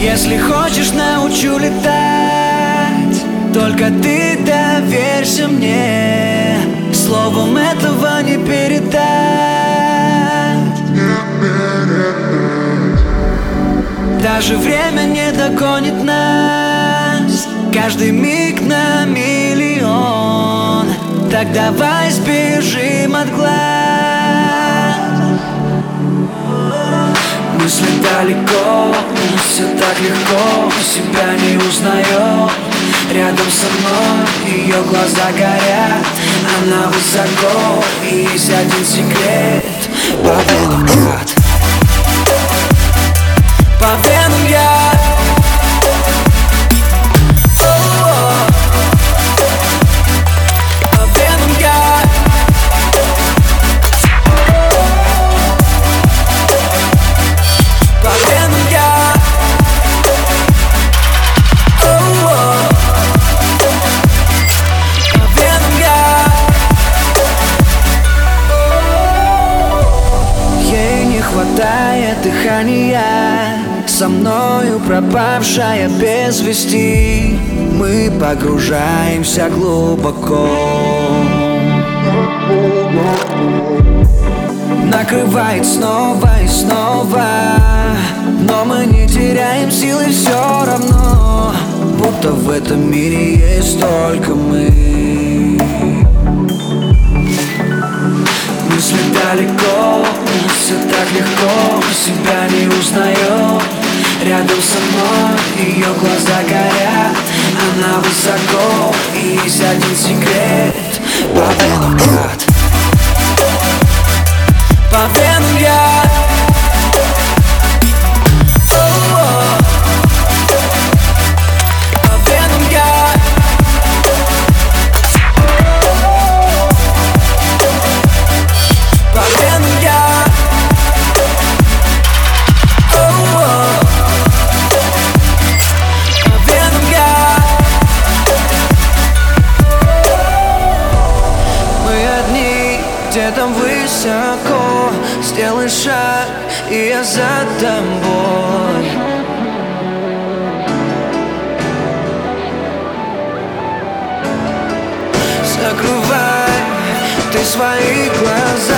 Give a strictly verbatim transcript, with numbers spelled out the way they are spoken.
Если хочешь, научу летать, только ты доверься мне. Словом этого не передать. Даже время не догонит нас, каждый миг на миллион. Так давай сбежим от глаз. Мысли далеко, все так легко, себя не узнает. Рядом со мной ее глаза горят, она высоко, и есть один секрет. По венам яд, по венам яд. Хватает дыхания, со мною пропавшая без вести. Мы погружаемся глубоко, накрывает снова и снова, но мы не теряем силы все равно, будто в этом мире есть только мы. Мысли далеко, все так легко, себя не узнает. Рядом со мной ее глаза горят, она высоко, и есть один секрет. По венам яд, по венам яд. Где-то высоко, сделай шаг, и я за тобой. Закрывай ты свои глаза.